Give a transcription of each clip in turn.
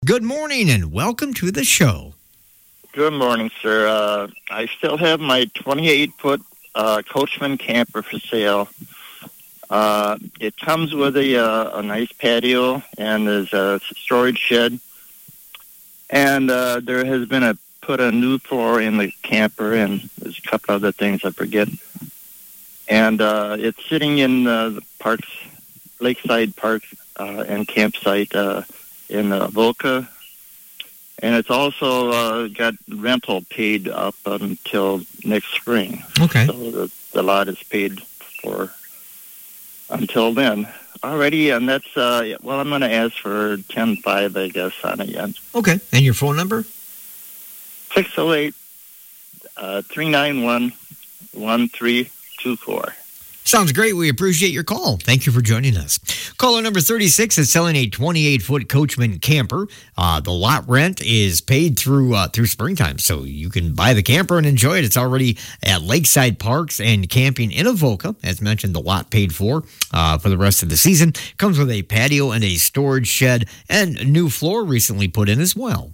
Good morning and welcome to the show. Good morning, sir. I still have my 28-foot Coachman camper for sale. It comes with a nice patio and there's a storage shed. And there has been put a new floor in the camper, and there's a couple other things I forget. And it's sitting in the parks, Lakeside Park and campsite in Volca. And it's also got rental paid up until next spring. Okay. So the lot is paid for until then. Alrighty, and that's, I'm going to ask for $10,500, I guess, on it yet. Okay. And your phone number? 608-391-1324. Sounds great. We appreciate your call. Thank you for joining us. Caller number 36 is selling a 28-foot Coachman camper. The lot rent is paid through springtime, so you can buy the camper and enjoy it. It's already at Lakeside Parks and Camping in Avoca. As mentioned, the lot paid for the rest of the season. Comes with a patio and a storage shed and a new floor recently put in as well.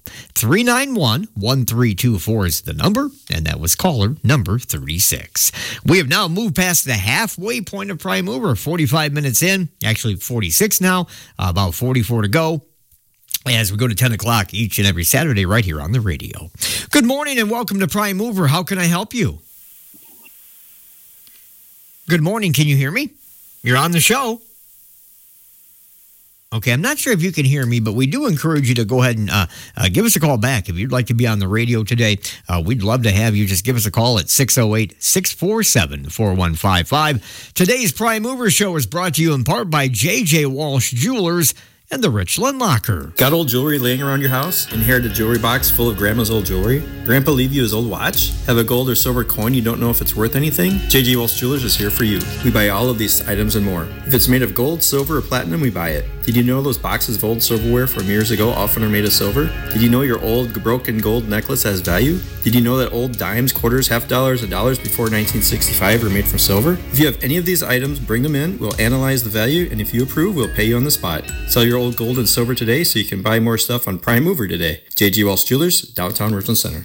391-1324 is the number, and that was caller number 36. We have now moved past the halfway point of Prime Mover, 45 minutes in, actually 46 now, about 44 to go, as we go to 10 o'clock each and every Saturday right here on the radio. Good morning and welcome to Prime Mover. How can I help you? Good morning. Can you hear me? You're on the show. Okay, I'm not sure if you can hear me, but we do encourage you to go ahead and give us a call back. If you'd like to be on the radio today, we'd love to have you. Just give us a call at 608-647-4155. Today's Prime Mover Show is brought to you in part by J.J. Walsh Jewelers and the Richland Locker. Got old jewelry laying around your house? Inherited a jewelry box full of Grandma's old jewelry? Grandpa leave you his old watch? Have a gold or silver coin you don't know if it's worth anything? J.J. Walsh Jewelers is here for you. We buy all of these items and more. If it's made of gold, silver, or platinum, we buy it. Did you know those boxes of old silverware from years ago often are made of silver? Did you know your old broken gold necklace has value? Did you know that old dimes, quarters, half dollars, and dollars before 1965 were made from silver? If you have any of these items, bring them in. We'll analyze the value, and if you approve, we'll pay you on the spot. Sell your old gold and silver today so you can buy more stuff on Prime Mover today. J.G. Walsh Jewelers, downtown Richland Center.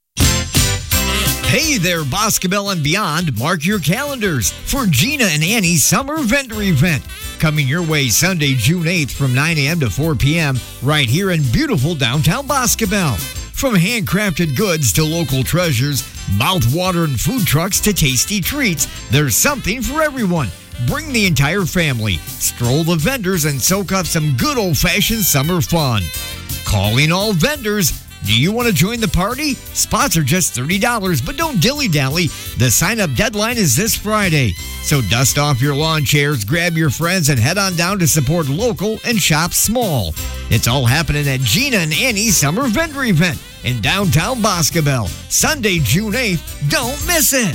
Hey there, Boscobel and beyond. Mark your calendars for Gina and Annie's Summer Vendor Event. Coming your way Sunday, June 8th from 9 a.m. to 4 p.m. right here in beautiful downtown Boscobel. From handcrafted goods to local treasures, mouth-watering food trucks to tasty treats, there's something for everyone. Bring the entire family, stroll the vendors, and soak up some good old-fashioned summer fun. Calling all vendors. Do you want to join the party? Spots are just $30, but don't dilly-dally. The sign-up deadline is this Friday. So dust off your lawn chairs, grab your friends, and head on down to support local and shop small. It's all happening at Gina and Annie's Summer Vendor Event in downtown Boscobel. Sunday, June 8th. Don't miss it.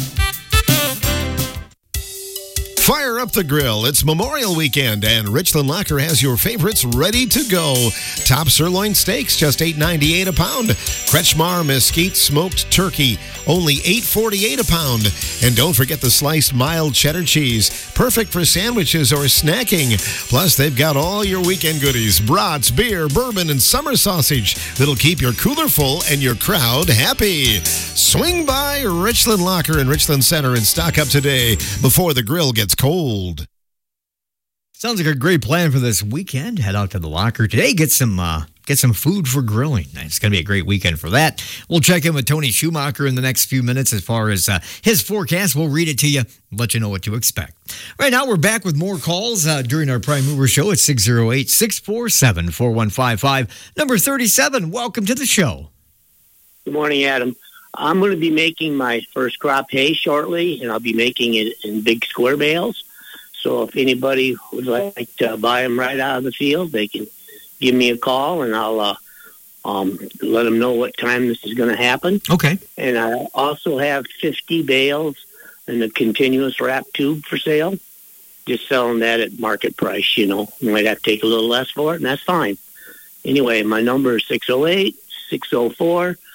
Fire up the grill. It's Memorial Weekend, and Richland Locker has your favorites ready to go. Top sirloin steaks, just $8.98 a pound. Kretschmar Mesquite smoked turkey, only $8.48 a pound. And don't forget the sliced mild cheddar cheese, perfect for sandwiches or snacking. Plus, they've got all your weekend goodies, brats, beer, bourbon, and summer sausage that'll keep your cooler full and your crowd happy. Swing by Richland Locker in Richland Center and stock up today before the grill gets cold. Sounds like a great plan for this weekend. Head out to the Locker today. Get some food for grilling. It's going to be a great weekend for that. We'll check in with Tony Schumacher in the next few minutes as far as his forecast. We'll read it to you, let you know what to expect. Right now, we're back with more calls during our Prime Mover Show at 608-647-4155. Number 37, welcome to the show. Good morning, Adam. I'm going to be making my first crop hay shortly, and I'll be making it in big square bales. So if anybody would like to buy them right out of the field, they can give me a call, and I'll let them know what time this is going to happen. Okay. And I also have 50 bales in a continuous wrap tube for sale. Just selling that at market price, you know. You might have to take a little less for it, and that's fine. Anyway, my number is 608-604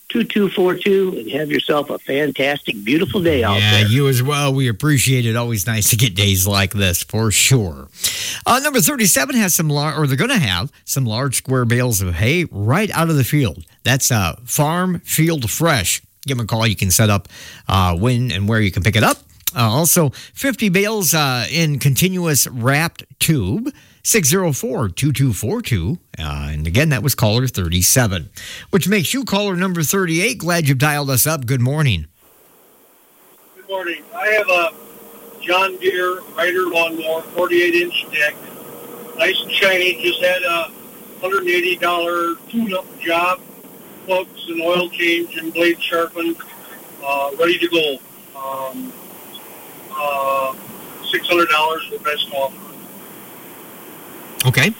2242, and have yourself a fantastic, beautiful day out there. Yeah, you as well. We appreciate it. Always nice to get days like this, for sure. Number 37 has they're going to have some large square bales of hay right out of the field. That's Farm Field Fresh. Give them a call. You can set up when and where you can pick it up. Also, 50 bales in continuous wrapped tube. 604-2242. And again, that was caller 37, which makes you caller number 38. Glad you've dialed us up. Good morning. Good morning. I have a John Deere Rider lawnmower, 48-inch deck. Nice and shiny. Just had a $180 tune-up job. Plugs and oil change and blade sharpened. Ready to go. $600 for best offer. Okay.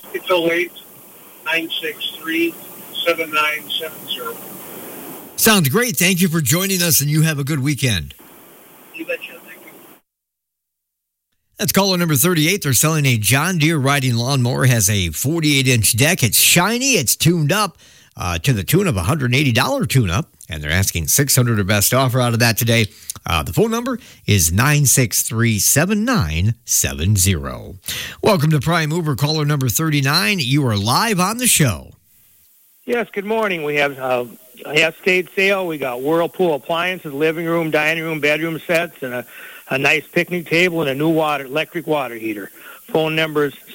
608-963-7970. Sounds great. Thank you for joining us, and you have a good weekend. You betcha. Thank you. That's caller number 38. They're selling a John Deere riding lawnmower. Has a 48-inch deck. It's shiny. It's tuned up to the tune of $180 tune-up, and they're asking $600 or best offer out of that today. The phone number is 963-7970. Welcome to Prime Mover, caller number 39. You are live on the show. Yes, good morning. We have a estate sale. We got Whirlpool appliances, living room, dining room, bedroom sets, and a nice picnic table and a new electric water heater. Phone number is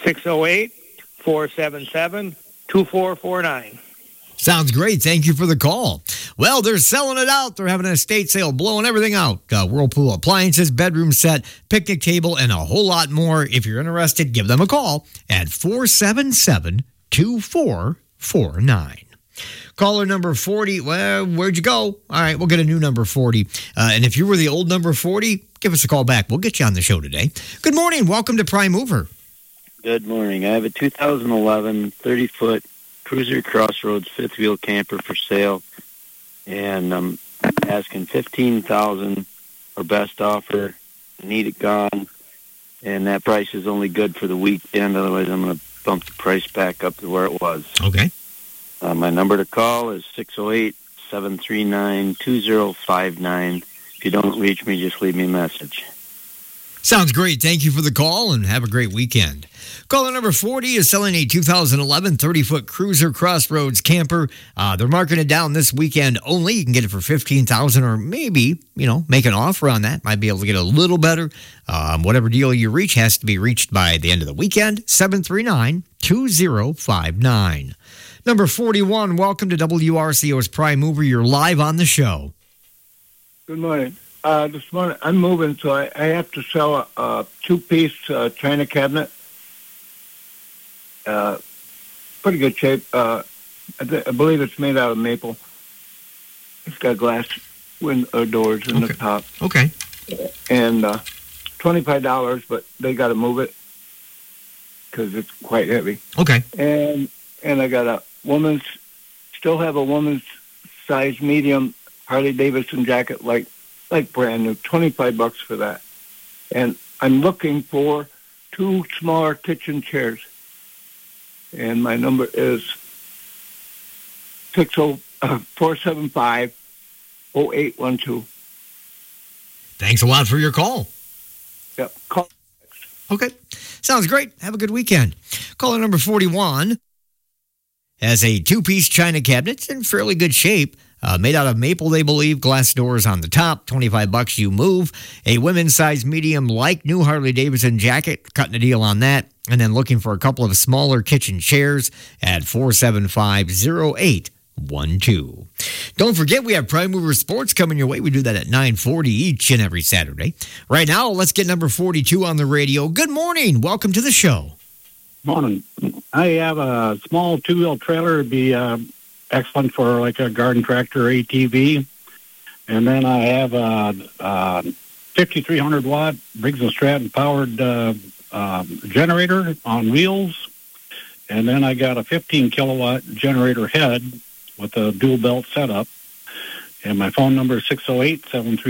608-477-2449. Sounds great. Thank you for the call. Well, they're selling it out. They're having an estate sale, blowing everything out. Whirlpool appliances, bedroom set, picnic table, and a whole lot more. If you're interested, give them a call at 477-2449. Caller number 40. Well, where'd you go? All right, we'll get a new number 40. And if you were the old number 40, give us a call back. We'll get you on the show today. Good morning. Welcome to Prime Mover. Good morning. I have a 2011 30-foot Cruiser Crossroads fifth wheel camper for sale, and I'm asking $15,000 for best offer. I need it gone, and that price is only good for the weekend. Otherwise, I'm going to bump the price back up to where it was. Okay. My number to call is 608-739-2059. If you don't reach me, just leave me a message. Sounds great. Thank you for the call, and have a great weekend. Caller number 40 is selling a 2011 30-foot Cruiser Crossroads camper. They're marking it down this weekend only. You can get it for $15,000, or maybe, make an offer on that. Might be able to get a little better. Whatever deal you reach has to be reached by the end of the weekend. 739-2059. Number 41, welcome to WRCO's Prime Mover. You're live on the show. Good morning. This morning I'm moving, so I have to sell a two-piece china cabinet. Pretty good shape. I believe it's made out of maple. It's got glass window doors in the top. Okay. And $25, but they got to move it because it's quite heavy. Okay. And I got a still have a woman's size medium Harley Davidson jacket, like brand new, $25 for that. And I'm looking for two smaller kitchen chairs. And my number is 475-0812. Thanks a lot for your call. Yep. Call. Okay. Sounds great. Have a good weekend. Caller number 41 has a two-piece china cabinet. It's in fairly good shape. Made out of maple, they believe. Glass doors on the top. $25 you move. A women's size medium, like new Harley Davidson jacket. Cutting a deal on that. And then looking for a couple of smaller kitchen chairs at 475-0812. Don't forget, we have Prime Mover Sports coming your way. We do that at 9:40 each and every Saturday. Right now, let's get number 42 on the radio. Good morning. Welcome to the show. Morning. I have a small two-wheel trailer. It'd be excellent for like a garden tractor or ATV. And then I have a 5,300 watt Briggs & Stratton powered generator on wheels. And then I got a 15 kilowatt generator head with a dual belt setup. And my phone number is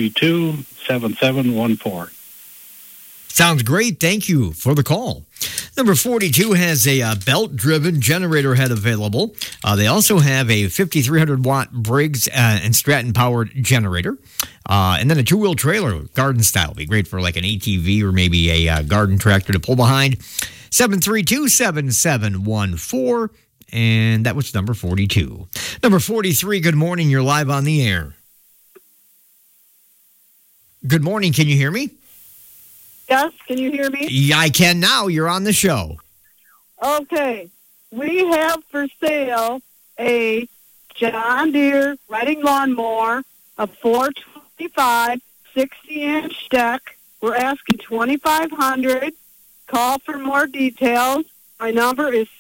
608-732-7714. Sounds great. Thank you for the call. Number 42 has a belt-driven generator head available. They also have a 5,300-watt Briggs and Stratton-powered generator. And then a two-wheel trailer, garden style. Be great for like an ATV or maybe a garden tractor to pull behind. 732-7714. And that was number 42. Number 43, good morning. You're live on the air. Good morning. Can you hear me? Yes. Can you hear me? Yeah, I can now. You're on the show. Okay. We have for sale a John Deere riding lawnmower, a 425 60-inch deck. We're asking $2,500. Call for more details. My number is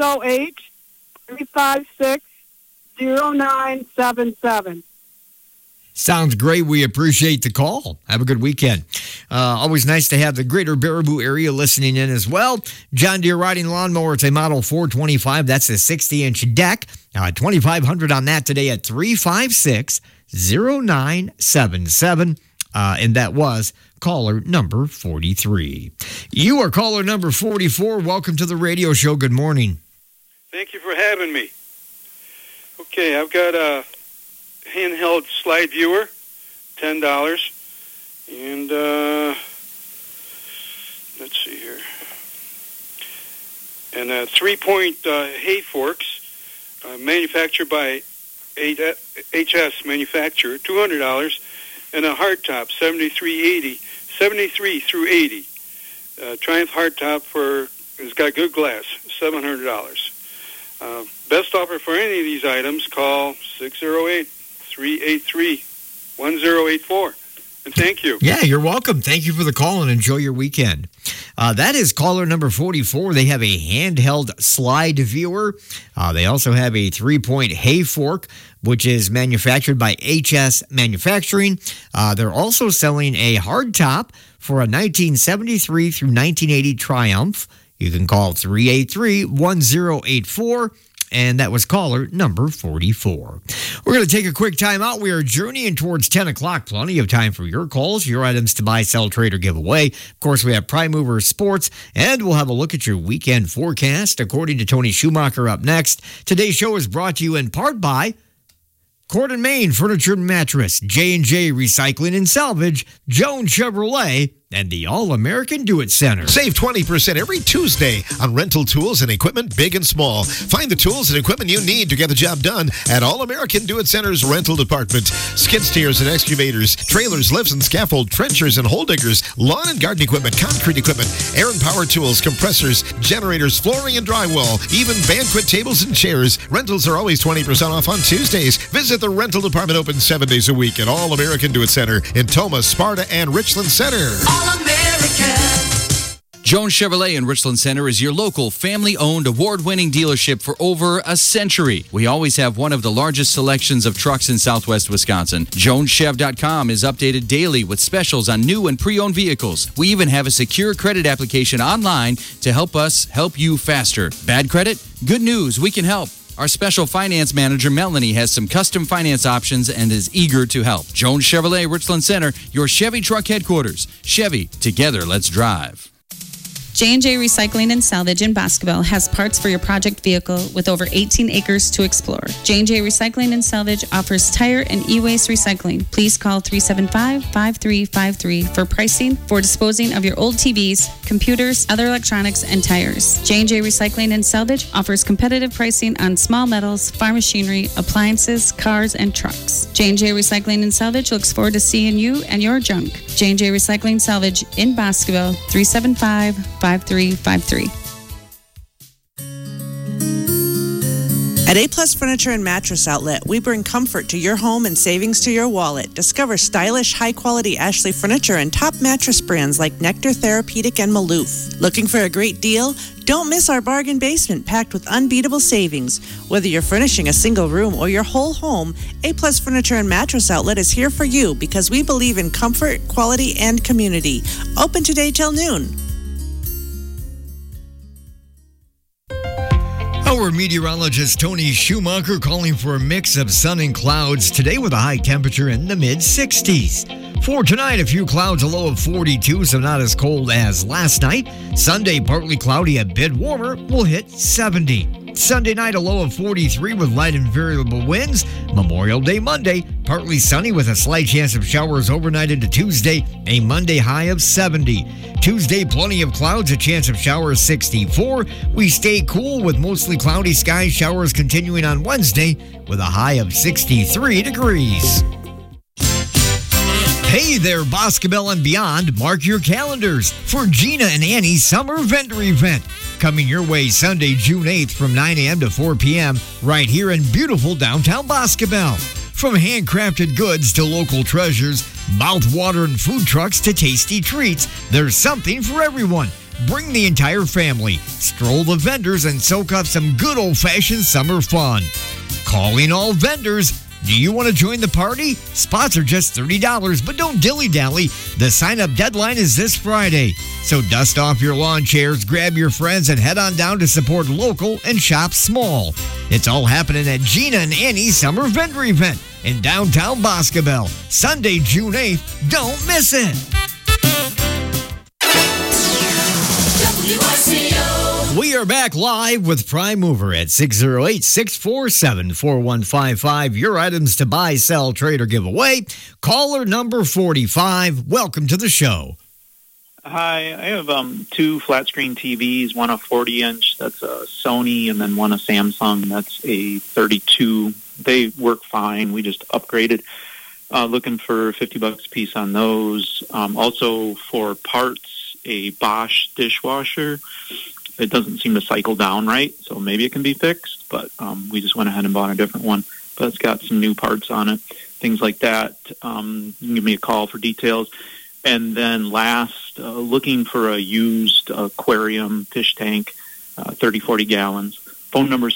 608-356-0977. Sounds great. We appreciate the call. Have a good weekend. Always nice to have the greater Baraboo area listening in as well. John Deere riding lawnmower. It's a model 425. That's a 60-inch deck. $2,500 on that today at 356-0977. And that was caller number 43. You are caller number 44. Welcome to the radio show. Good morning. Thank you for having me. Okay, I've got a handheld slide viewer, $10. And let's see here. And 3-point hay forks, manufactured by HS Manufacturer, $200. And a hardtop, 73 through 80. Triumph hardtop it's got good glass, $700. Best offer for any of these items, call 608-383-1084. And thank you. Yeah, you're welcome. Thank you for the call and enjoy your weekend. That is caller number 44. They have a handheld slide viewer. They also have a 3-point hay fork, which is manufactured by HS Manufacturing. They're also selling a hardtop for a 1973 through 1980 Triumph. You can call 383-1084. And that was caller number 44. We're going to take a quick time out. We are journeying towards 10 o'clock. Plenty of time for your calls, your items to buy, sell, trade, or give away. Of course, we have Prime Mover Sports, and we'll have a look at your weekend forecast, according to Tony Schumacher, up next. Today's show is brought to you in part by Court and Main Furniture and Mattress, J&J Recycling and Salvage, Jones Chevrolet, and the All-American Do-It Center. Save 20% every Tuesday on rental tools and equipment, big and small. Find the tools and equipment you need to get the job done at All-American Do-It Center's rental department. Skid steers and excavators, trailers, lifts and scaffold, trenchers and hole diggers, lawn and garden equipment, concrete equipment, air and power tools, compressors, generators, flooring and drywall, even banquet tables and chairs. Rentals are always 20% off on Tuesdays. Visit the rental department, open 7 days a week at All-American Do-It Center in Tomah, Sparta, and Richland Center. Jones Chevrolet in Richland Center is your local family-owned, award-winning dealership for over a century. We always have one of the largest selections of trucks in southwest Wisconsin. JonesChev.com is updated daily with specials on new and pre-owned vehicles. We even have a secure credit application online to help us help you faster. Bad credit? Good news, we can help. Our special finance manager, Melanie, has some custom finance options and is eager to help. Jones Chevrolet, Richland Center, your Chevy truck headquarters. Chevy, together, let's drive. J&J Recycling and Salvage in Boscoville has parts for your project vehicle with over 18 acres to explore. J&J Recycling and Salvage offers tire and e-waste recycling. Please call 375-5353 for pricing for disposing of your old TVs, computers, other electronics, and tires. J&J Recycling and Salvage offers competitive pricing on small metals, farm machinery, appliances, cars, and trucks. J&J Recycling and Salvage looks forward to seeing you and your junk. J&J Recycling Salvage in Boscoville, 375-5353. At A-Plus Furniture and Mattress Outlet, we bring comfort to your home and savings to your wallet. Discover stylish, high-quality Ashley furniture and top mattress brands like Nectar, Therapeutic, and Maloof. Looking for a great deal? Don't miss our bargain basement packed with unbeatable savings. Whether you're furnishing a single room or your whole home, A-Plus Furniture and Mattress Outlet is here for you because we believe in comfort, quality, and community. Open today till noon. Our meteorologist Tony Schumacher calling for a mix of sun and clouds today with a high temperature in the mid-60s. For tonight, a few clouds, a low of 42, so not as cold as last night. Sunday, partly cloudy, a bit warmer, will hit 70. Sunday night, a low of 43 with light and variable winds. Memorial Day Monday, partly sunny with a slight chance of showers overnight into Tuesday, a Monday high of 70. Tuesday, plenty of clouds, a chance of showers 64. We stay cool with mostly cloudy skies, showers continuing on Wednesday with a high of 63 degrees. Hey there, Boscobel and beyond. Mark your calendars for Gina and Annie's Summer Vendor Event. Coming your way Sunday, June 8th from 9 a.m. to 4 p.m. right here in beautiful downtown Boscobel. From handcrafted goods to local treasures, mouth-watering food trucks to tasty treats, there's something for everyone. Bring the entire family, stroll the vendors, and soak up some good old-fashioned summer fun. Calling all vendors. Do you want to join the party? Spots are just $30, but don't dilly-dally. The sign-up deadline is this Friday. So dust off your lawn chairs, grab your friends, and head on down to support local and shop small. It's all happening at Gina and Annie's Summer Vendor Event in downtown Boscobel. Sunday, June 8th. Don't miss it. We are back live with Prime Mover at 608-647-4155. Your items to buy, sell, trade, or give away. Caller number 45. Welcome to the show. Hi, I have two flat screen TVs, one a 40-inch, that's a Sony, and then one a Samsung, that's a 32. They work fine. We just upgraded. Looking for $50 a piece on those. Also for parts, a Bosch dishwasher. It doesn't seem to cycle down right, so maybe it can be fixed, but we just went ahead and bought a different one. But it's got some new parts on it, things like that. You can give me a call for details. And then last, looking for a used aquarium fish tank, 30, 40 gallons. Phone number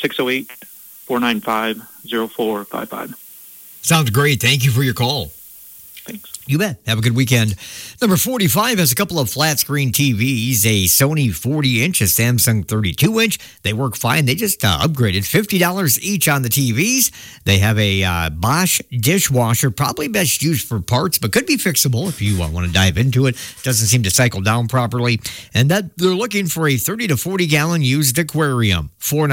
608-495-0455. Sounds great. Thank you for your call. Thanks. You bet. Have a good weekend. Number 45 has a couple of flat screen TVs, a Sony 40-inch, a Samsung 32-inch. They work fine. They just upgraded $50 each on the TVs. They have a Bosch dishwasher, probably best used for parts, but could be fixable if you want to dive into it. Doesn't seem to cycle down properly. And that they're looking for a 30 to 40 gallon used aquarium.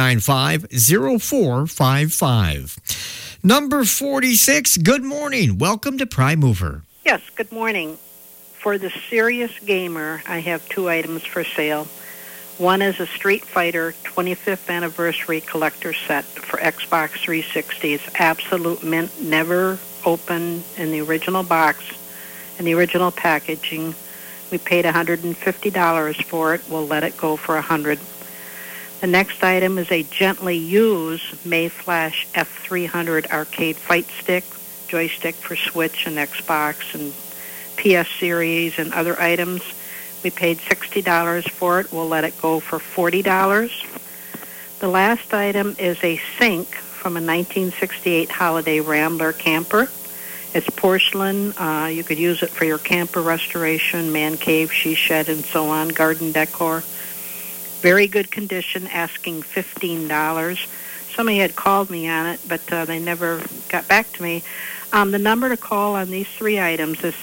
495-0455. Number 46, good morning. Welcome to Prime Mover. Yes, good morning. For the serious gamer, I have two items for sale. One is a Street Fighter 25th anniversary collector set for Xbox 360. It's absolute mint, never opened in the original box, in the original packaging. We paid $150 for it. We'll let it go for $100. The next item is a gently used Mayflash F300 arcade fight stick, joystick for Switch and Xbox and PS Series and other items. We paid $60 for it. We'll let it go for $40. The last item is a sink from a 1968 Holiday Rambler camper. It's porcelain. You could use it for your camper restoration, man cave, she shed, and so on, garden decor. Very good condition, asking $15. Somebody had called me on it, but they never got back to me. The number to call on these three items is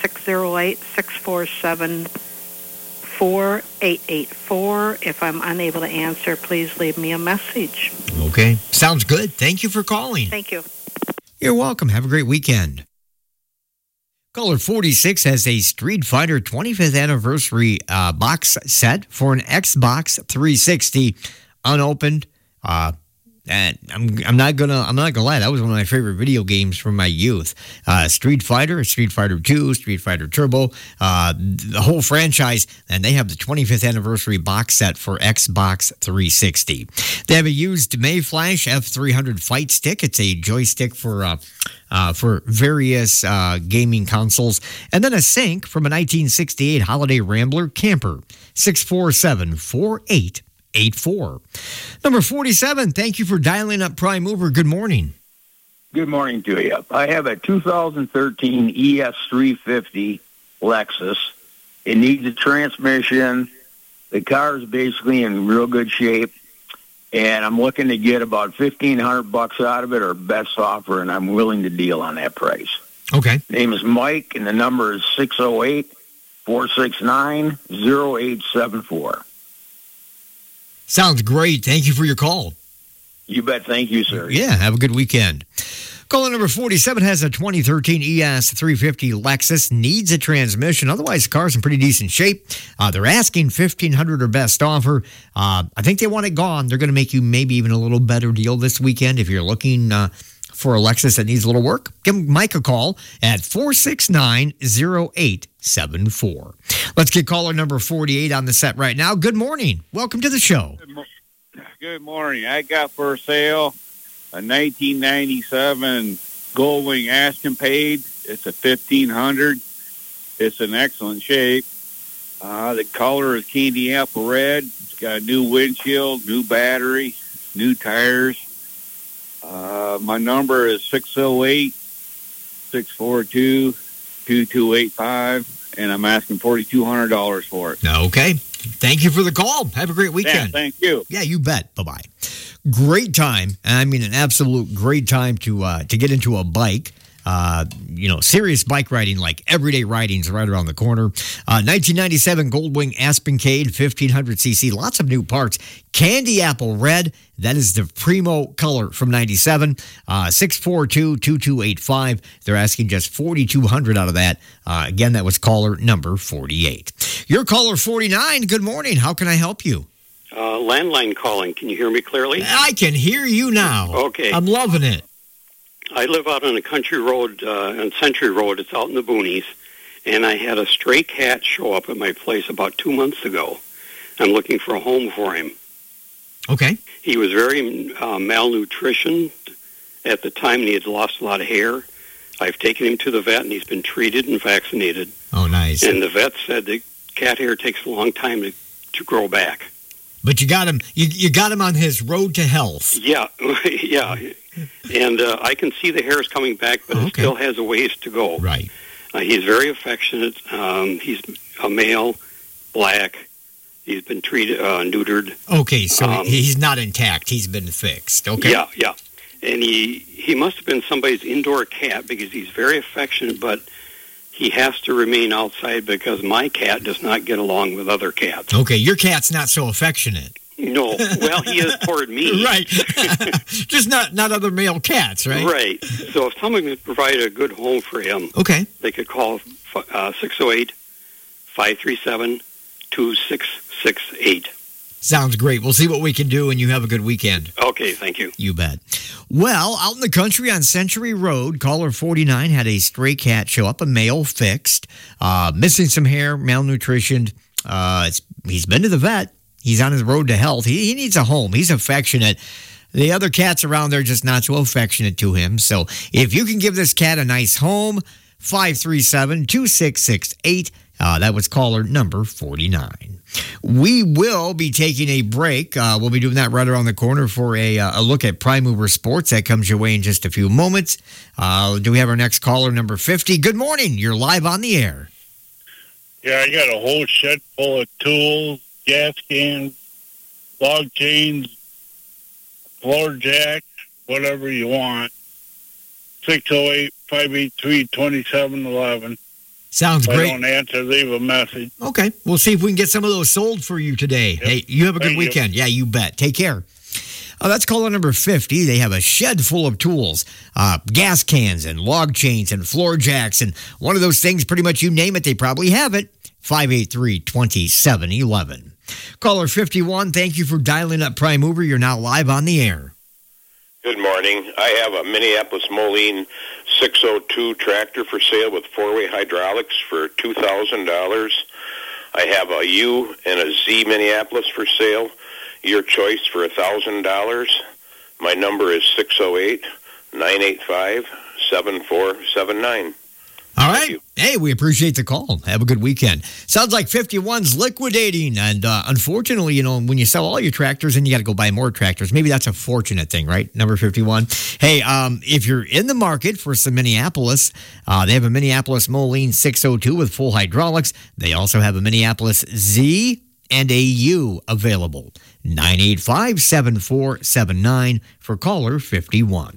608-647-4884. If I'm unable to answer, please leave me a message. Okay. Sounds good. Thank you for calling. Thank you. You're welcome. Have a great weekend. Caller 46 has a Street Fighter 25th anniversary box set for an Xbox 360, unopened. And I'm not gonna lie, that was one of my favorite video games from my youth. Street Fighter, Street Fighter 2, Street Fighter Turbo, the whole franchise, and they have the 25th anniversary box set for Xbox 360. They have a used Mayflash F300 fight stick. It's a joystick for various gaming consoles, and then a sink from a 1968 Holiday Rambler camper. 647-4884. Number 47, thank you for dialing up Prime Mover. Good morning. Good morning to you. I have a 2013 ES350 Lexus. It needs a transmission. The car is basically in real good shape, and I'm looking to get about $1,500 out of it or best offer, and I'm willing to deal on that price. Okay. Name is Mike, and the number is 608-469-0874. Sounds great. Thank you for your call. You bet. Thank you, sir. Yeah, have a good weekend. Caller number 47 has a 2013 ES 350 Lexus, needs a transmission. Otherwise, the car's in pretty decent shape. They're asking $1,500 or best offer. I think they want it gone. They're going to make you maybe even a little better deal this weekend if you're looking for a Lexus that needs a little work. Give Mike a call at 469-0874. Let's get caller number 48 on the set right now. Good morning. Welcome to the show. Good morning. I got for sale a 1997 Goldwing Aston Paid. It's a 1500. It's in excellent shape. The color is candy apple red. It's got a new windshield, new battery, new tires. My number is 608-642-2285, and I'm asking $4,200 for it. Okay. Thank you for the call. Have a great weekend. Yeah, thank you. Yeah, you bet. Bye-bye. Great time. I mean, an absolute great time to get into a bike. Serious bike riding, like everyday riding is right around the corner. 1997 Goldwing Aspencade 1500cc. Lots of new parts. Candy apple red. That is the primo color from 97. 642-2285. They're asking just $4,200 out of that. Again, that was caller number 48. Your caller 49. Good morning. How can I help you? Landline calling. Can you hear me clearly? I can hear you now. Okay. I'm loving it. I live out on a country road, on Century Road. It's out in the boonies. And I had a stray cat show up at my place about 2 months ago. I'm looking for a home for him. Okay. He was very malnutrition at the time, and he had lost a lot of hair. I've taken him to the vet, and he's been treated and vaccinated. Oh, nice. And the vet said that cat hair takes a long time to grow back. But you got him. You got him on his road to health. Yeah, yeah. And I can see the hairs coming back, but it still has a ways to go. Right. He's very affectionate. He's a male, black. He's been treated, neutered. Okay, so he's not intact. He's been fixed. Okay. Yeah, yeah. And he must have been somebody's indoor cat because he's very affectionate, but he has to remain outside because my cat does not get along with other cats. Okay, your cat's not so affectionate. No, well, he is toward me. Right. Just not other male cats, right? Right. So if someone could provide a good home for him, they could call 608-537-2668. Sounds great. We'll see what we can do, and you have a good weekend. Okay, thank you. You bet. Well, out in the country on Century Road, caller 49 had a stray cat show up, a male fixed, missing some hair, malnutritioned. He's been to the vet. He's on his road to health. He needs a home. He's affectionate. The other cats around there are just not so affectionate to him. So if you can give this cat a nice home, 537-2668. That was caller number 49. We will be taking a break. We'll be doing that right around the corner for a look at Prime Mover Sports. That comes your way in just a few moments. Do we have our next caller, number 50? Good morning. You're live on the air. Yeah, I got a whole shed full of tools, gas cans, log chains, floor jacks, whatever you want. 608-583-2711. Sounds great. If I don't answer, leave a message. Okay. We'll see if we can get some of those sold for you today. Yep. Hey, you have a good weekend. Yeah, you bet. Take care. That's caller number 50. They have a shed full of tools, gas cans and log chains and floor jacks. And one of those things, pretty much you name it, they probably have it. 583-2711. Caller 51, thank you for dialing up Prime Mover. You're now live on the air. Good morning. I have a Minneapolis Moline 602 tractor for sale with four-way hydraulics for $2,000. I have a U and a Z Minneapolis for sale. Your choice for $1,000. My number is 608-985-7479. All right. Hey, we appreciate the call. Have a good weekend. Sounds like 51's liquidating. And unfortunately, when you sell all your tractors, then you got to go buy more tractors. Maybe that's a fortunate thing, right? Number 51. Hey, if you're in the market for some Minneapolis, they have a Minneapolis Moline 602 with full hydraulics. They also have a Minneapolis Z and a U available. 985-7479 for caller 51.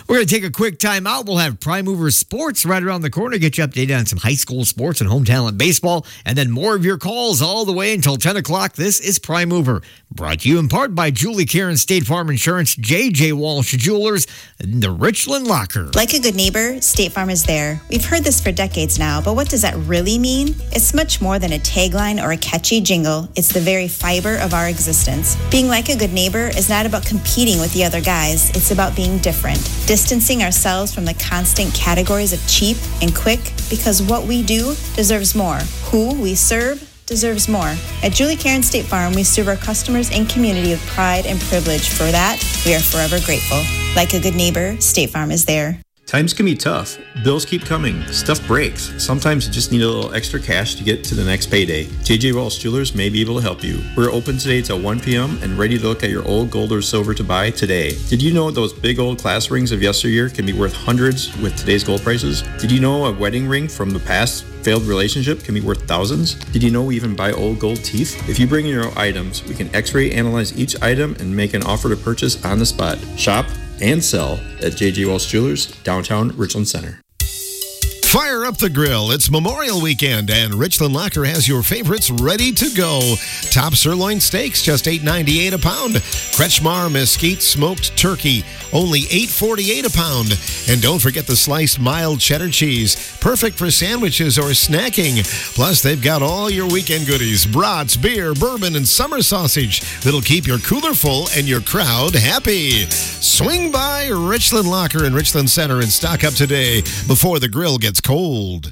We're going to take a quick time out. We'll have Prime Mover Sports right around the corner, get you updated on some high school sports and home talent baseball, and then more of your calls all the way until 10 o'clock. This is Prime Mover, brought to you in part by Julie Karen State Farm Insurance, J.J. Walsh Jewelers, and the Richland Locker. Like a good neighbor, State Farm is there. We've heard this for decades now, but what does that really mean? It's much more than a tagline or a catchy jingle. It's the very fiber of our existence. Being like a good neighbor is not about competing with the other guys. It's about being different. Distancing ourselves from the constant categories of cheap and quick, because what we do deserves more. Who we serve deserves more. At Julie Karen State Farm, we serve our customers and community with pride and privilege. For that, we are forever grateful. Like a good neighbor, State Farm is there. Times can be tough. Bills keep coming. Stuff breaks. Sometimes you just need a little extra cash to get to the next payday. J.J. Walsh Jewelers may be able to help you. We're open today till 1 p.m. and ready to look at your old gold or silver to buy today. Did you know those big old class rings of yesteryear can be worth hundreds with today's gold prices? Did you know a wedding ring from the past failed relationship can be worth thousands? Did you know we even buy old gold teeth? If you bring in your own items, we can x-ray analyze each item and make an offer to purchase on the spot. Shop and sell at J.J. Walsh Jewelers, downtown Richland Center. Fire up the grill. It's Memorial Weekend, and Richland Locker has your favorites ready to go. Top sirloin steaks, just $8.98 a pound. Kretschmar mesquite smoked turkey, only $8.48 a pound. And don't forget the sliced mild cheddar cheese, perfect for sandwiches or snacking. Plus, they've got all your weekend goodies, brats, beer, bourbon, and summer sausage that'll keep your cooler full and your crowd happy. Swing by Richland Locker in Richland Center and stock up today before the grill gets cold.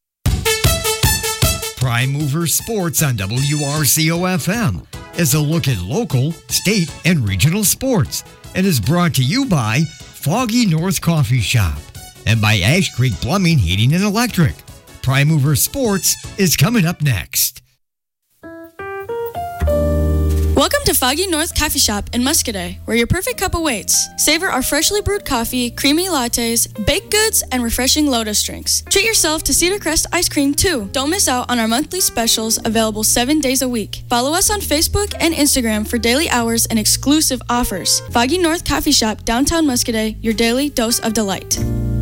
Prime Mover Sports on WRCO-FM is a look at local, state, and regional sports, and is brought to you by Foggy North Coffee Shop and by Ash Creek Plumbing, Heating, and Electric. Prime Mover Sports is coming up next. Welcome to Foggy North Coffee Shop in Muscadet, where your perfect cup awaits. Savor our freshly brewed coffee, creamy lattes, baked goods, and refreshing Lotus drinks. Treat yourself to Cedar Crest ice cream, too. Don't miss out on our monthly specials available 7 days a week. Follow us on Facebook and Instagram for daily hours and exclusive offers. Foggy North Coffee Shop, downtown Muscadet, your daily dose of delight.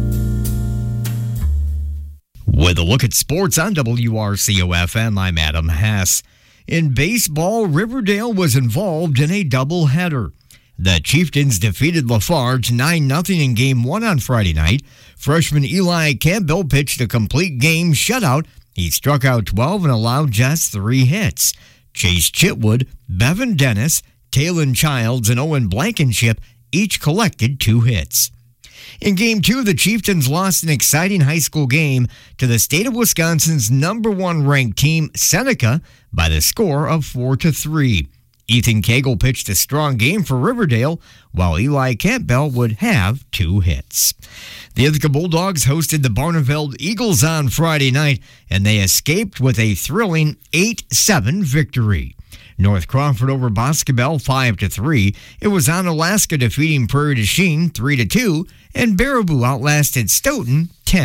With a look at sports on WRCO-FM, I'm Adam Hess. In baseball, Riverdale was involved in a doubleheader. The Chieftains defeated Lafarge 9-0 in Game 1 on Friday night. Freshman Eli Campbell pitched a complete game shutout. He struck out 12 and allowed just 3 hits. Chase Chitwood, Bevan Dennis, Talon Childs, and Owen Blankenship each collected 2 hits. In Game 2, the Chieftains lost an exciting high school game to the state of Wisconsin's #1 ranked team, Seneca, by the score of 4-3. Ethan Cagle pitched a strong game for Riverdale, while Eli Campbell would have 2 hits. The Ithaca Bulldogs hosted the Barneveld Eagles on Friday night, and they escaped with a thrilling 8-7 victory. North Crawford over Boscobel 5-3. It was Onalaska defeating Prairie du Chien 3-2, and Baraboo outlasted Stoughton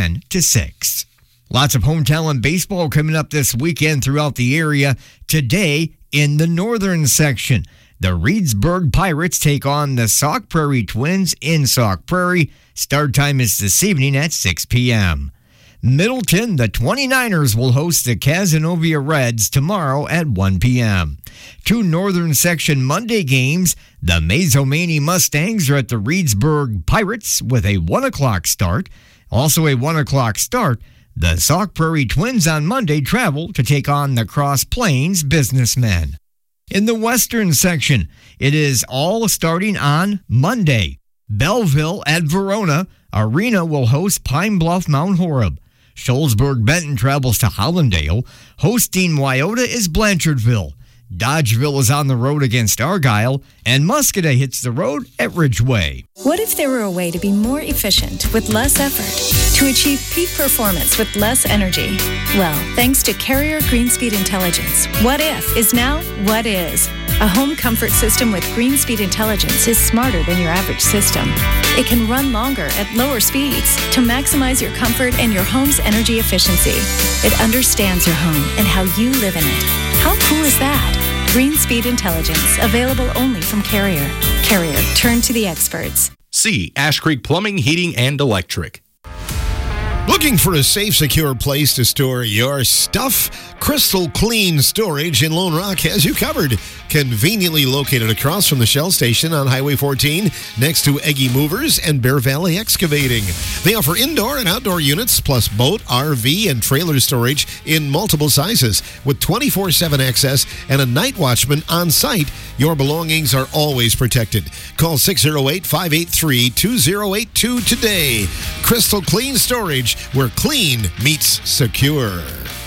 10-6. Lots of home talent baseball coming up this weekend throughout the area. Today, in the northern section, the Reedsburg Pirates take on the Sauk Prairie Twins in Sauk Prairie. Start time is this evening at 6 p.m. Middleton, the 29ers will host the Cazenovia Reds tomorrow at 1 p.m. 2 northern section Monday games. The Mazomanie Mustangs are at the Reedsburg Pirates with a 1 o'clock start. Also a 1 o'clock start, the Sauk Prairie Twins on Monday travel to take on the Cross Plains Businessmen. In the western section, it is all starting on Monday. Belleville at Verona. Arena will host Pine Bluff Mount Horeb. Sholzburg-Benton travels to Hollandale. Hosting Wyoda is Blanchardville. Dodgeville is on the road against Argyle, and Muscadet hits the road at Ridgeway. What if there were a way to be more efficient with less effort, to achieve peak performance with less energy? Well, thanks to Carrier Greenspeed Intelligence, What If is now What Is. A home comfort system with Greenspeed Intelligence is smarter than your average system. It can run longer at lower speeds to maximize your comfort and your home's energy efficiency. It understands your home and how you live in it. How cool is that? Greenspeed Intelligence, available only from Carrier. Carrier, turn to the experts. C. Ash Creek Plumbing, Heating, and Electric. Looking for a safe, secure place to store your stuff? Crystal Clean Storage in Lone Rock has you covered. Conveniently located across from the Shell Station on Highway 14, next to Eggy Movers and Bear Valley Excavating. They offer indoor and outdoor units, plus boat, RV, and trailer storage in multiple sizes. With 24/7 access and a night watchman on site, your belongings are always protected. Call 608-583-2082 today. Crystal Clean Storage, where clean meets secure.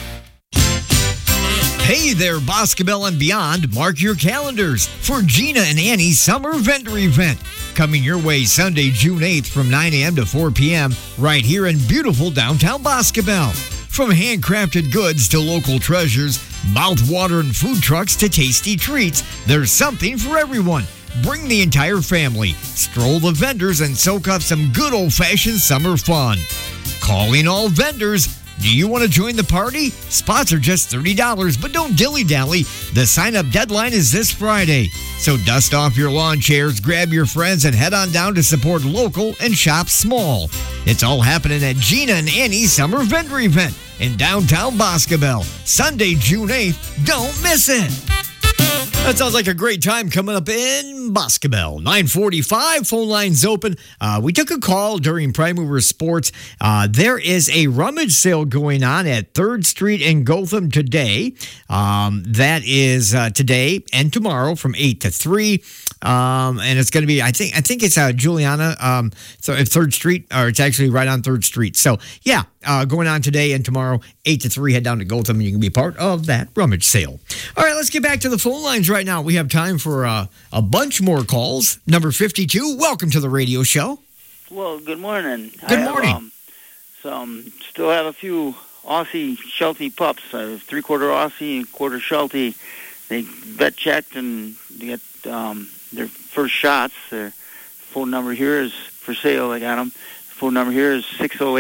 Hey there, Boscobel and beyond. Mark your calendars for Gina and Annie's Summer Vendor Event. Coming your way Sunday, June 8th from 9 a.m. to 4 p.m. right here in beautiful downtown Boscobel. From handcrafted goods to local treasures, mouth-watering food trucks to tasty treats, there's something for everyone. Bring the entire family, stroll the vendors, and soak up some good old-fashioned summer fun. Calling all vendors. Do you want to join the party? Spots are just $30, but don't dilly-dally. The sign-up deadline is this Friday. So dust off your lawn chairs, grab your friends, and head on down to support local and shop small. It's all happening at Gina and Annie's Summer Vendor Event in downtown Boscobel. Sunday, June 8th. Don't miss it. That sounds like a great time coming up in Boscobel. 9:45, phone lines open. We took a call during Prime Mover Sports. There is a rummage sale going on at 3rd Street in Gotham today. That is today and tomorrow from 8 to 3. And it's going to be, I think it's Juliana, so at 3rd Street, or it's actually right on 3rd Street. So, yeah, going on today and tomorrow, 8 to 3, head down to Gotham, and you can be part of that rummage sale. All right, let's get back to the phone lines right now. We have time for a bunch more calls. Number 52, welcome to the radio show. Well, good morning. Good morning. Still have a few Aussie Sheltie pups, 3/4 Aussie and 1/4 Sheltie. They vet checked and they get their first shots. Their phone number here is for sale. I got them. Phone number here is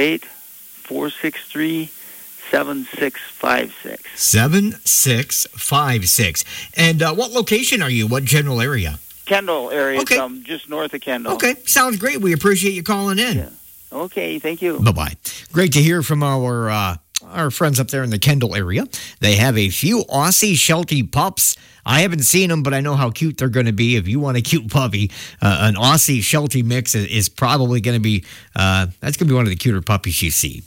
608-463-7656. 7656. And what location are you? What general area? Kendall area. Okay. Just north of Kendall. Okay, sounds great. We appreciate you calling in. Yeah. Okay, thank you. Bye-bye. Great to hear from our friends up there in the Kendall area. They have a few Aussie Sheltie pups. I haven't seen them, but I know how cute they're going to be. If you want a cute puppy, an Aussie Sheltie mix is probably going to be, that's going to be one of the cuter puppies you see.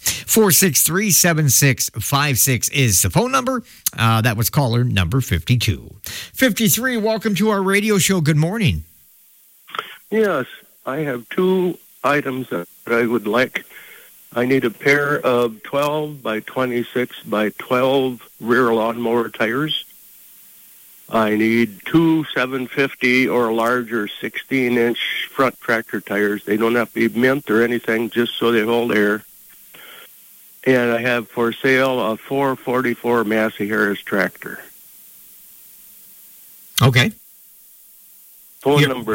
463-7656 is the phone number. That was caller number 52. 53, welcome to our radio show. Good morning. Yes, I have two items that I would like. I need a pair of 12 by 26 by 12 rear lawnmower tires. I need two 750 or larger 16-inch front tractor tires. They don't have to be mint or anything, just so they hold air. And I have for sale a 444 Massey Harris tractor. Okay. Phone number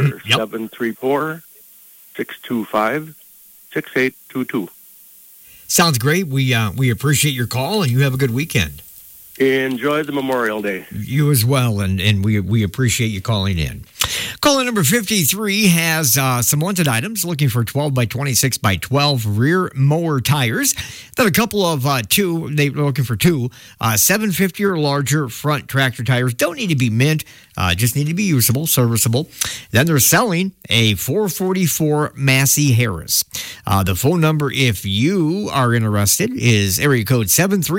734-625-6822. Sounds great. We appreciate your call, and you have a good weekend. Enjoy the Memorial Day. You as well, and we appreciate you calling in. Caller number 53 has some wanted items, looking for 12 by 26 by 12 rear mower tires. Then a couple of two, they're looking for two, 750 or larger front tractor tires. Don't need to be mint, just need to be usable, serviceable. Then they're selling a 444 Massey Harris. The phone number, if you are interested, is area code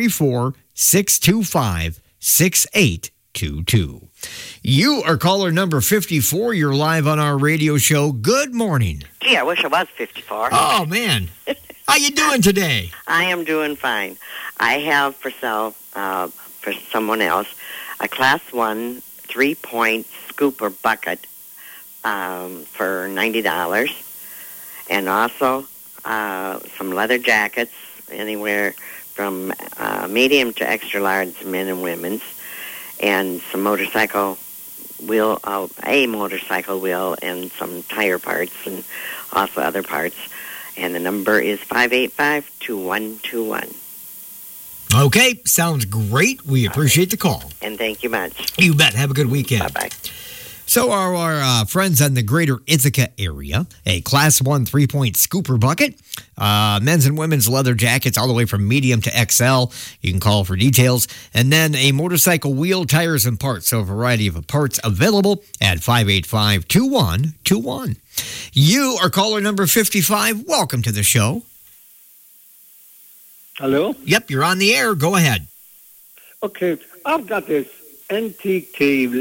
734-625-6822. You are caller number 54. You're live on our radio show. Good morning. Gee, I wish I was 54. Oh, man. How you doing today? I am doing fine. I have for sale, for someone else, a Class 1 3-point scooper bucket for $90. And also some leather jackets, anywhere from medium to extra large, men and women's. And some motorcycle wheel, a motorcycle wheel, and some tire parts, and also other parts. And the number is 585-2121. Okay, sounds great. We appreciate the call. And thank you much. You bet. Have a good weekend. Bye-bye. So our friends in the greater Ithaca area, a Class 1 3-point scooper bucket, men's and women's leather jackets all the way from medium to XL. You can call for details. And then a motorcycle wheel, tires, and parts. So a variety of parts available at 585-2121. You are caller number 55. Welcome to the show. Hello? Yep, you're on the air. Go ahead. Okay, I've got this antique table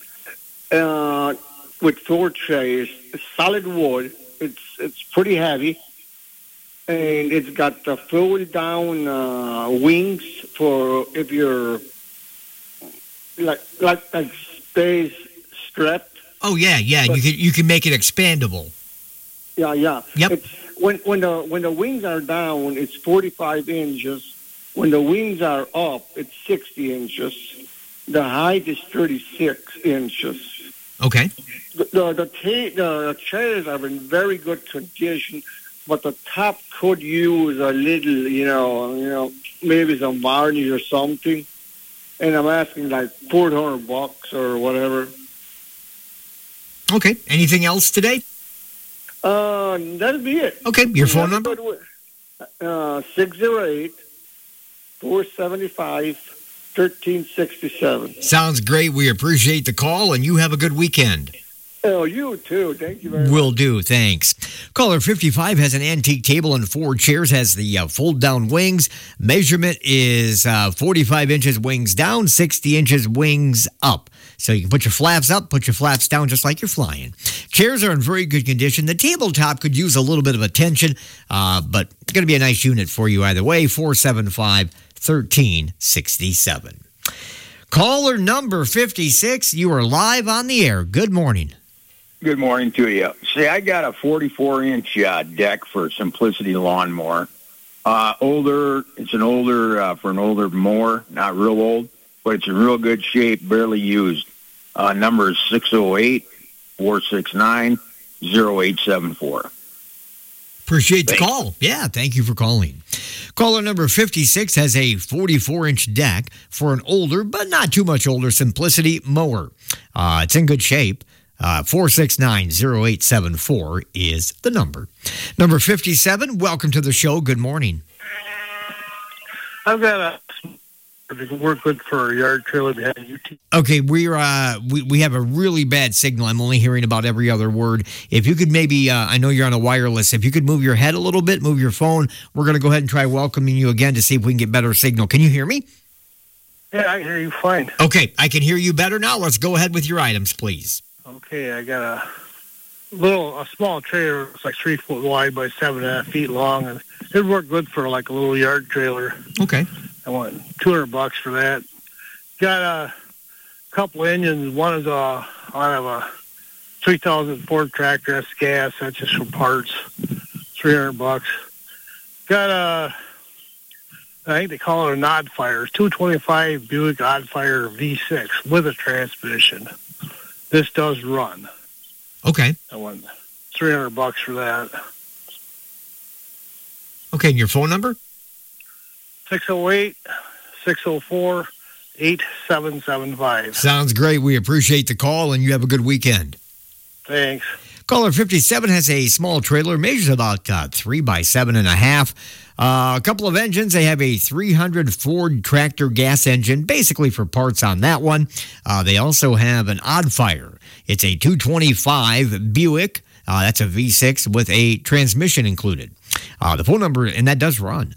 with 4 chairs, solid wood. It's pretty heavy, and it's got the fold down wings for if you're like stays strapped. Oh yeah. But you can make it expandable. Yeah. Yep. It's when the wings are down, it's 45 inches. When the wings are up, it's 60 inches. The height is 36 inches. Okay. The chairs are in very good condition, but the top could use a little, maybe some varnish or something. And I'm asking like $400 or whatever. Okay. Anything else today? That'll be it. Okay. Your phone number? 608-475-1367. Sounds great. We appreciate the call, and you have a good weekend. Oh, you too. Thank you very much. Will do. Thanks. Caller 55 has an antique table and 4 chairs, has the fold-down wings. Measurement is 45 inches wings down, 60 inches wings up. So you can put your flaps up, put your flaps down just like you're flying. Chairs are in very good condition. The tabletop could use a little bit of attention, but it's going to be a nice unit for you either way. 475-1367. Caller number 56, you are live on the air. Good morning. Good morning to you. See, I got a 44-inch deck for Simplicity lawnmower. It's an older, for an older mower, not real old, but it's in real good shape, barely used. Number is 608-469-0874. Appreciate the call. Yeah, thank you for calling. Caller number 56 has a 44-inch deck for an older, but not too much older, Simplicity mower. It's in good shape. 469-0874 is the number. Number 57, welcome to the show. Good morning. I've got to work good for a yard trailer behind UT. Okay, we have a really bad signal. I'm only hearing about every other word. If you could maybe, I know you're on a wireless, if you could move your head a little bit, move your phone, we're going to go ahead and try welcoming you again to see if we can get better signal. Can you hear me? Yeah, I hear you fine. Okay, I can hear you better now. Let's go ahead with your items, please. Okay, I got a small trailer. It's like 3 foot wide by 7.5 feet long, and it'd work good for like a little yard trailer. Okay. I want $200 for that. Got a couple engines. One is I have a 3004 tractor. That's gas. That's just for parts. $300. Got I think they call it an odd fire. It's 225 Buick odd fire V6 with a transmission. This does run. Okay. I want $300 for that. Okay, and your phone number? 608-604-8775. Sounds great. We appreciate the call, and you have a good weekend. Thanks. Caller 57 has a small trailer, measures about 3 by 7.5. A couple of engines. They have a 300 Ford tractor gas engine, basically for parts on that one. They also have an odd fire. It's a 225 Buick. That's a V6 with a transmission included. The phone number, and that does run,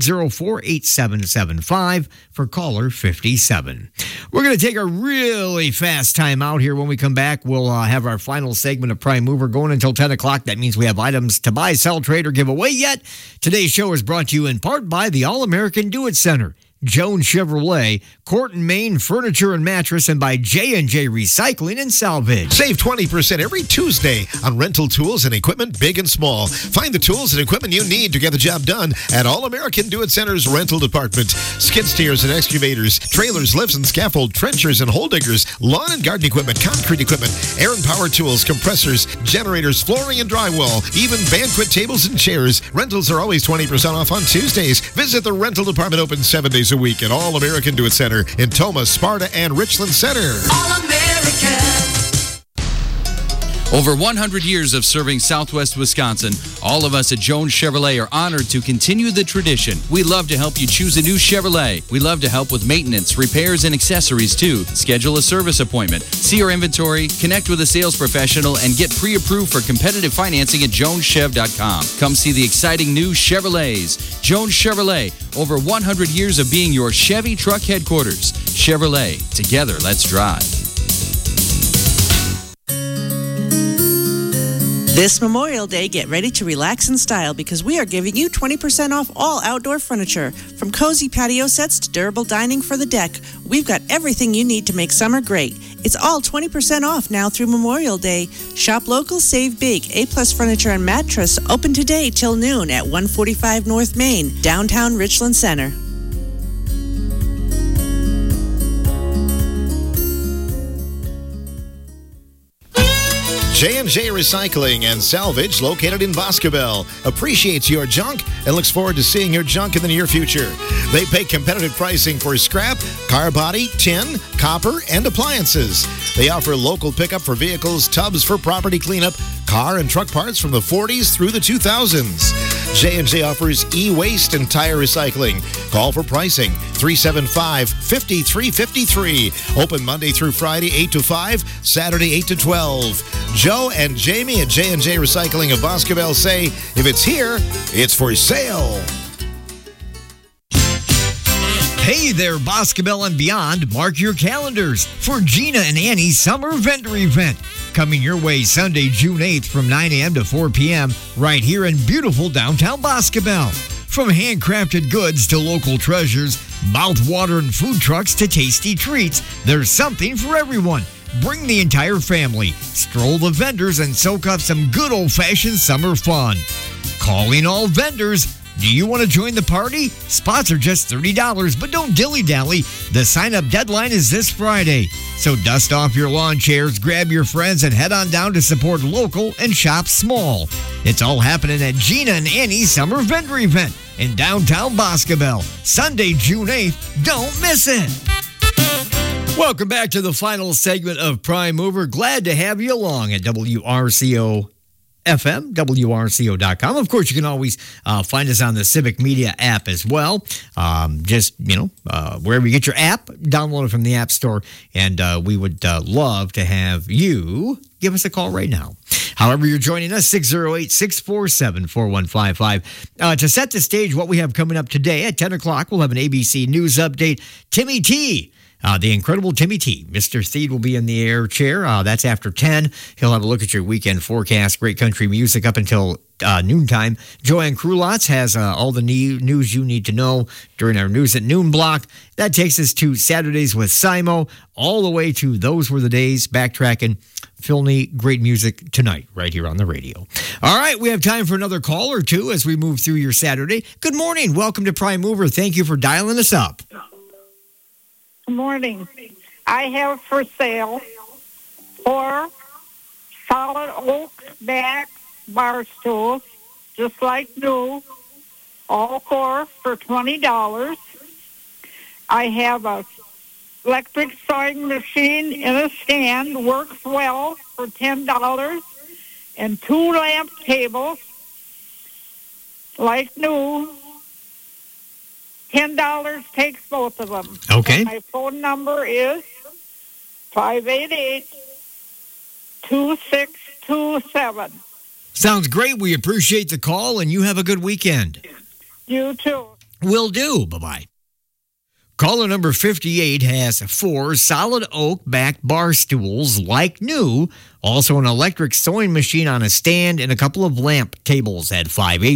604-8775 for caller 57. We're going to take a really fast time out here. When we come back, we'll have our final segment of Prime Mover going until 10 o'clock. That means we have items to buy, sell, trade, or give away yet. Today's show is brought to you in part by the All-American Do-It Center, Jones Chevrolet, Corton, Maine Furniture and Mattress, and by J&J Recycling and Salvage. Save 20% every Tuesday on rental tools and equipment, big and small. Find the tools and equipment you need to get the job done at All American Do It Center's rental department. Skid steers and excavators, trailers, lifts and scaffold, trenchers and hole diggers, lawn and garden equipment, concrete equipment, air and power tools, compressors, generators, flooring and drywall, even banquet tables and chairs. Rentals are always 20% off on Tuesdays. Visit the rental department, open 7 days days a week at All American Do It Center in Tomah, Sparta, and Richland Center. All American. Over 100 years of serving Southwest Wisconsin, all of us at Jones Chevrolet are honored to continue the tradition. We love to help you choose a new Chevrolet. We love to help with maintenance, repairs, and accessories too. Schedule a service appointment, see our inventory, connect with a sales professional, and get pre-approved for competitive financing at joneschev.com. Come see the exciting new Chevrolets. Jones Chevrolet, over 100 years of being your Chevy truck headquarters. Chevrolet, together let's drive. This Memorial Day, get ready to relax in style because we are giving you 20% off all outdoor furniture. From cozy patio sets to durable dining for the deck, we've got everything you need to make summer great. It's all 20% off now through Memorial Day. Shop local, save big. A-Plus Furniture and Mattress open today till noon at 145 North Main, downtown Richland Center. J&J Recycling and Salvage, located in Boscobel, appreciates your junk and looks forward to seeing your junk in the near future. They pay competitive pricing for scrap, car body, tin, copper, and appliances. They offer local pickup for vehicles, tubs for property cleanup, car and truck parts from the 40s through the 2000s. J&J offers e-waste and tire recycling. Call for pricing, 375-5353. Open Monday through Friday, 8 to 5, Saturday, 8 to 12. Joe and Jamie at J&J Recycling of Boscobel say, if it's here, it's for sale. Hey there, Boscobel and beyond. Mark your calendars for Gina and Annie's Summer Vendor Event. Coming your way Sunday, June 8th from 9 a.m. to 4 p.m. right here in beautiful downtown Boscobel. From handcrafted goods to local treasures, mouth-watering food trucks to tasty treats, there's something for everyone. Bring the entire family, stroll the vendors, and soak up some good old-fashioned summer fun. Calling all vendors. Do you want to join the party? Spots are just $30, but don't dilly-dally. The sign-up deadline is this Friday. So dust off your lawn chairs, grab your friends, and head on down to support local and shop small. It's all happening at Gina and Annie's Summer Vendor Event in downtown Boscobel. Sunday, June 8th. Don't miss it. Welcome back to the final segment of Prime Mover. Glad to have you along at WRCO FM, WRCO.com. Of course, you can always find us on the Civic Media app as well. Wherever you get your app, download it from the App Store. And we would love to have you give us a call right now. However, you're joining us, 608-647-4155. To set the stage, what we have coming up today at 10 o'clock, we'll have an ABC News update. Timmy T. The incredible Timmy T. Mr. Steed will be in the air chair. That's after 10. He'll have a look at your weekend forecast. Great country music up until noontime. Joanne Krulotz has all the news you need to know during our News at Noon block. That takes us to Saturdays with Simo, all the way to Those Were the Days, backtracking. Philney, great music tonight right here on the radio. All right, we have time for another call or two as we move through your Saturday. Good morning. Welcome to Prime Mover. Thank you for dialing us up. Good morning. I have for sale 4 solid oak back bar stools, just like new, all 4 for $20. I have a electric sewing machine in a stand, works well, for $10, and 2 lamp tables, like new. $10 takes both of them. Okay. And my phone number is 588-2627. Sounds great. We appreciate the call, and you have a good weekend. You too. Will do. Bye-bye. Caller number 58 has 4 solid oak back bar stools, like new. Also an electric sewing machine on a stand and a couple of lamp tables at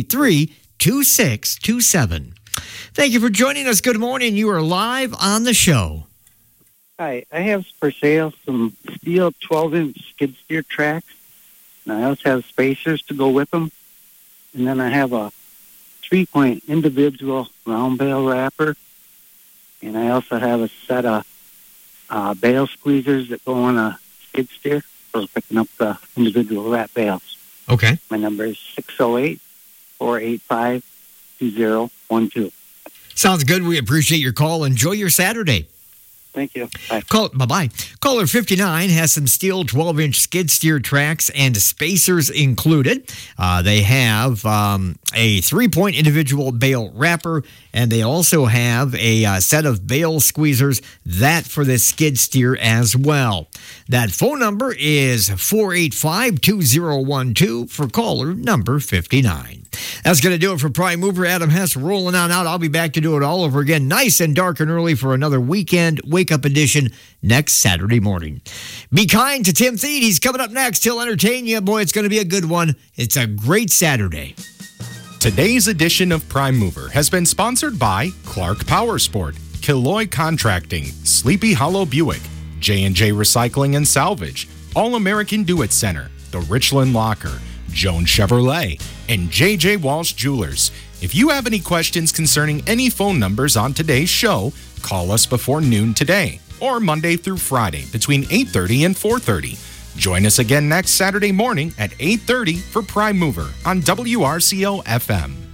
583-2627. Thank you for joining us. Good morning. You are live on the show. Hi. I have for sale some steel 12-inch skid steer tracks. And I also have spacers to go with them. And then I have a 3-point individual round bale wrapper. And I also have a set of bale squeezers that go on a skid steer for picking up the individual wrap bales. Okay. My number is 608-485-2012. Sounds good. We appreciate your call. Enjoy your Saturday. Thank you. Bye. Bye-bye. Caller 59 has some steel 12-inch skid steer tracks and spacers included. They have a 3-point individual bale wrapper, and they also have a set of bale squeezers, that for the skid steer as well. That phone number is 485-2012 for caller number 59. That's going to do it for Prime Mover. Adam Hess rolling on out. I'll be back to do it all over again, nice and dark and early, for another weekend wake-up edition next Saturday morning. Be kind to Tim Thede. He's coming up next. He'll entertain you. Boy, it's going to be a good one. It's a great Saturday. Today's edition of Prime Mover has been sponsored by Clark Power Sport, Killoy Contracting, Sleepy Hollow Buick, J&J Recycling and Salvage, All-American Do-It Center, the Richland Locker, Jones Chevrolet, and J.J. Walsh Jewelers. If you have any questions concerning any phone numbers on today's show, call us before noon today or Monday through Friday between 8:30 and 4:30. Join us again next Saturday morning at 8:30 for Prime Mover on WRCO FM.